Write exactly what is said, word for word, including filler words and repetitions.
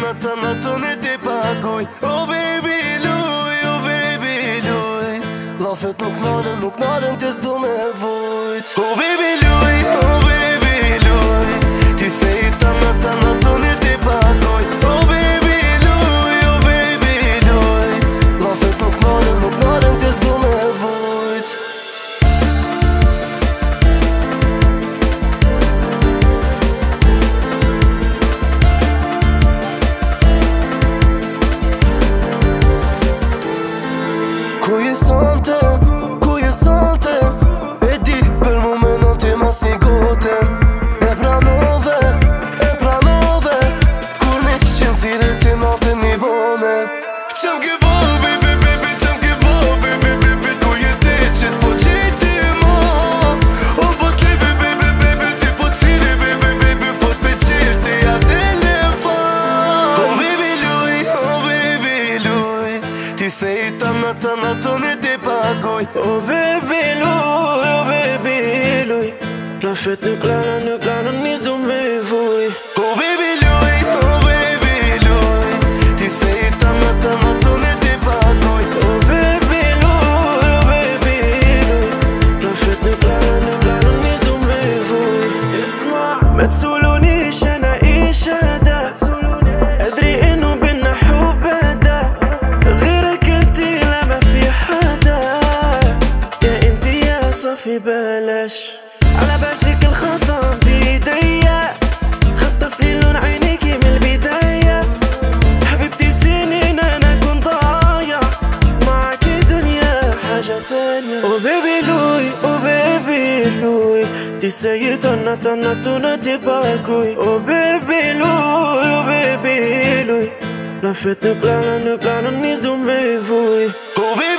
natta natton e ti paguj. Oh baby luj, oh baby luj. Llafet nuk nalën, nuk nalën ti s'du me vujt. Oh baby luj, oh baby luj. Ti fejta natta natton e ti paguj. Oh baby luj, oh baby luj. Llafet nuk nalën, nuk nalën ti s'du me vujt. Ku je sante, ku je sante. E di për momentin ti mas një gotem. E pranove, e pranove. Kur një qënë thire ti natën një bone. Qëm ke bo, baby, baby, qëm ke bo, baby, baby. Ku je ti që s'po qiti ma. O po t'libi, baby, baby. Ti po t'firi, baby, baby. Po s'pe qiti a telefon. Oh baby luj, oh baby luj. Ti fejta natta natton e ti paguj. Oh baby luj, oh baby luj. Llafet nuk lanën, nuk lanën nis du me vuj. Oh baby luj, oh baby luj. Ti fejta natta natton e ti paguj. Oh baby luj, oh baby luj. Llafet nuk lanën, nuk lanën nis du me vuj. ما تسولونيش انا ايش هذا. ادري انه بينا حب هدا. غيرك انتي لا ما في حدا. يا انتي يا صفي بلاش. على بالك الخطا بيديا. خطف لي لون عينيكي من البداية. حبيبتي سنين انا كنت ضايع. معاكي دنيا حاجة تانية. Oh baby لوي oh baby لوي. Ti sei tonna tonna tu non ti paguj. Oh baby luj, oh baby luj. Llafet nuk lanën, nuk lanën nis du me vuj. Oh baby